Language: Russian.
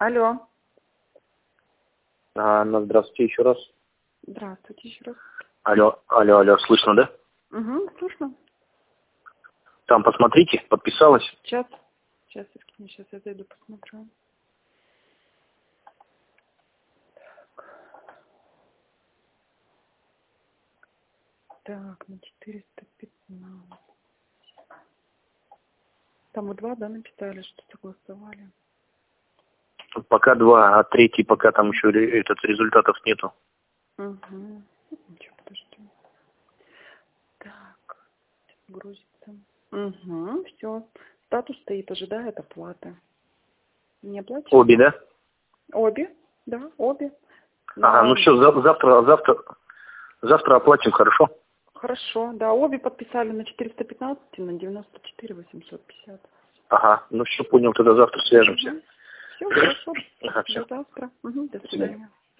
Алло. Ну, здравствуйте еще раз. Здравствуйте еще раз. Алло, слышно, да? Угу, слышно. Там посмотрите, подписалась. Сейчас я зайду, посмотрю. Так, на 415. Там вы 2, да, написали, что согласовали? Пока 2, а третий пока там еще результатов нету. Угу. Ничего, подожди. Так, грузится. Угу, все. Статус стоит, ожидает оплаты. Не оплачиваете? Обе, да? Обе, да, обе. Ага, ну все, завтра оплатим, хорошо? Хорошо, да, обе подписали на 415 и на 94 850. Ага, ну все, понял, тогда завтра свяжемся. Все, хорошо. Ага, все. До завтра. Угу, до До свидания. свидания.